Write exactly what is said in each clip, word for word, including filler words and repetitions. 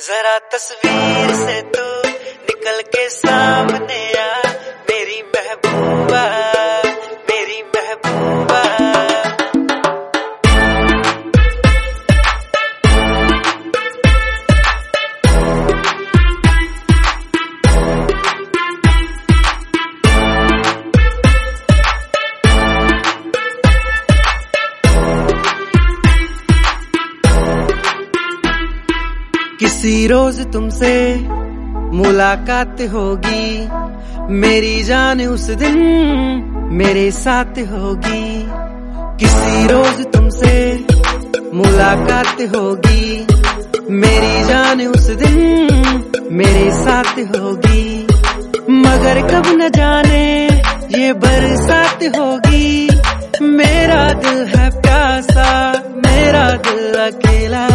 जरा तस्वीर से तू निकल के सामने आ, मेरी महबूबा मेरी महबूबा। किसी रोज तुमसे मुलाकात होगी, मेरी जान उस दिन मेरे साथ होगी। किसी रोज तुमसे मुलाकात होगी, मेरी जान उस दिन मेरे साथ होगी। मगर कब न जाने ये बरसात होगी, मेरा दिल है प्यासा मेरा दिल अकेला।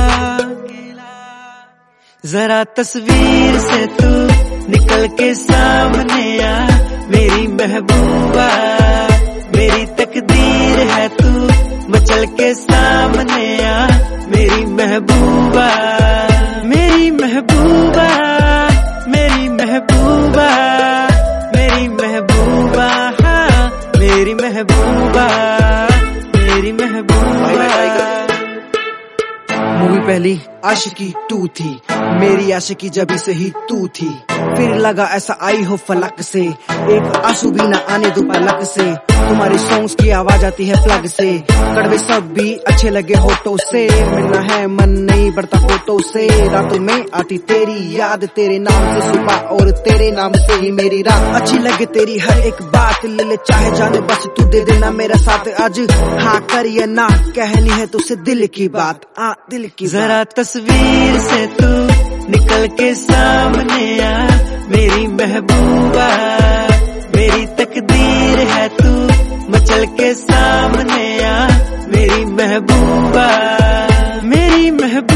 जरा तस्वीर से तू निकल के सामने आ, मेरी महबूबा मेरी तकदीर है तू मचल के सामने आ, मेरी महबूबा मेरी महबूबा मेरी महबूबा मेरी महबूबा हाँ मेरी महबूबा मेरी महबूबा। मूवी पहली आशिकी टू थी, मेरी आशिकी जब से ही तू थी। फिर लगा ऐसा आई हो फलक से, एक आंसू भी ना आने दो पलक से। तुम्हारी सॉन्ग्स की आवाज आती है प्लग से, कड़वे सब भी अच्छे लगे होठों से। मिलना है मन नहीं बढ़ता फोटो से, रातों में आती तेरी याद, तेरे नाम से सुबह और तेरे नाम से ही मेरी रात। अच्छी लगे तेरी हर एक बात, ले ले चाहे जाने बस तू दे देना मेरा साथ। आज हाँ कर या ना कहनी है तुझसे दिल की बात, आ दिल की। जरा तस्वीर से तू निकल के सामने आ, मेरी महबूबा मेरी तकदीर है तू मचल के सामने आ, मेरी महबूबा मेरी महबूबा।